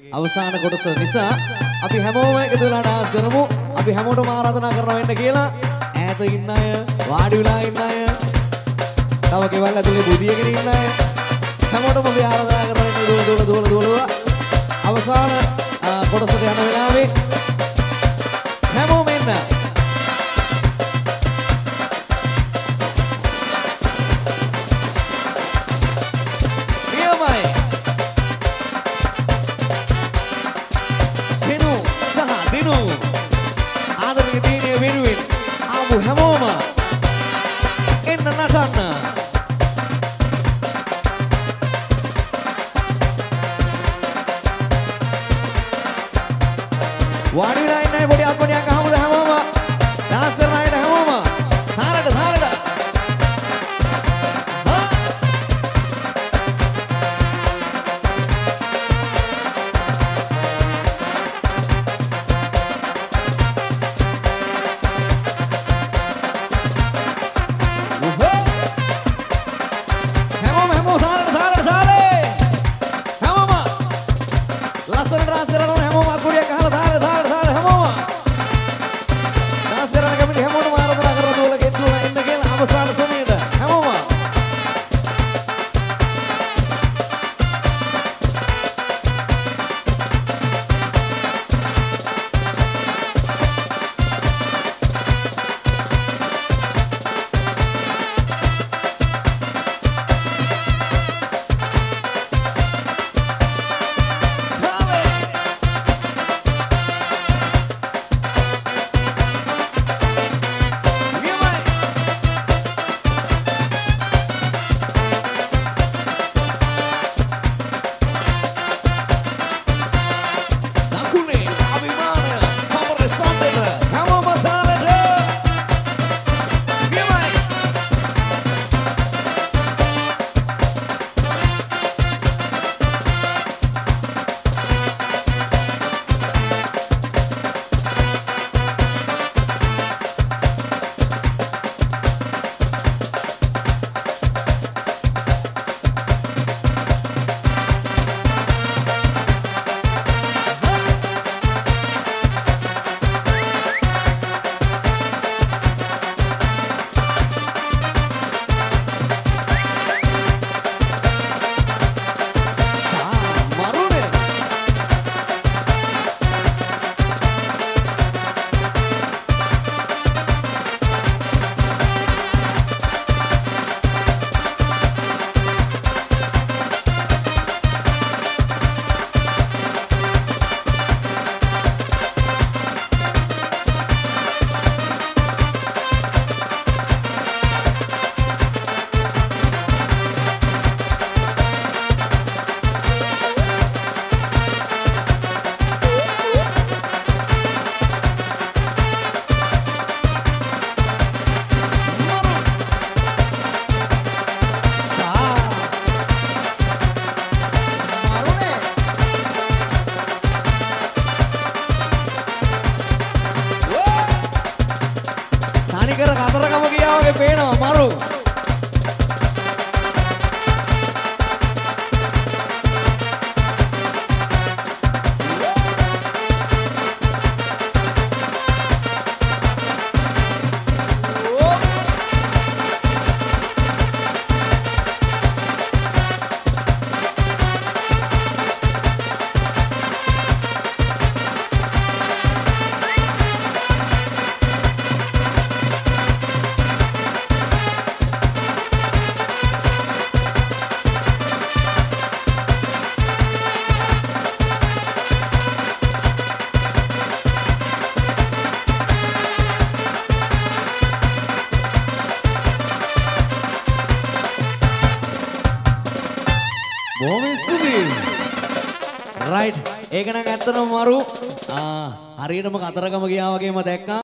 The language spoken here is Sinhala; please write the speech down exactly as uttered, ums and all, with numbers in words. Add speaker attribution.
Speaker 1: අවසාන කොටස නිසා අපි හැමෝම එකතු වෙලා ඩාන්ස් කරමු. අපි හැමෝටම ආරාධනා කරනවා වෙන්න කියලා. ඈත ඉන්න අය, වාඩි වෙලා ඉන්න අය, තව කෙවල් ඇතුලේ බුදියගෙන ඉන්න අය හැමෝටම අපි ආරාධනා කරනවා වෙන්න දුවල දුවල දුවල දුවල අවසාන කොටසට යන වෙලාවේ හැමෝම එන්න. ආදරණීය දිනේ වෙනුවෙන් ආපු හැමෝම එන්න නටන්න. වාඩි වෙලා ඉන්න අය පොඩි අත්පොඩියක් අහමුද හැමෝම? ඩාන්ස් කරන අයට හැමෝම තාලට තාලට කතරගම ගියා වගේ පේනවා මරු. බොහොම ස්තුතියි. රයිට්. ඒක නම් ඇත්තටම මරු. ආ හරියටම කතරගම ගියා වගේම දැක්කා.